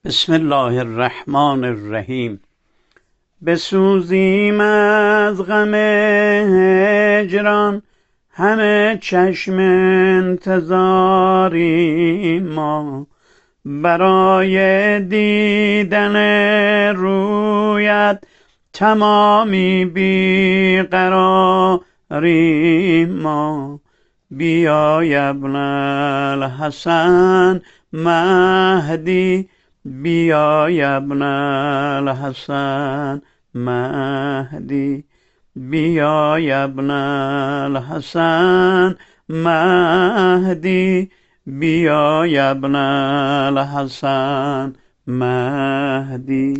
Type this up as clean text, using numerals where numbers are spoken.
بسم الله الرحمن الرحیم. بسوزیم از غم هجران، همه چشم انتظاریم ما. برای دیدن رویت تمامی بیقراریم ما. بیا ابن الحسن مهدی، بیا ابن الحسن مهدی، بیا ابن الحسن مهدی، بیا ابن الحسن مهدی.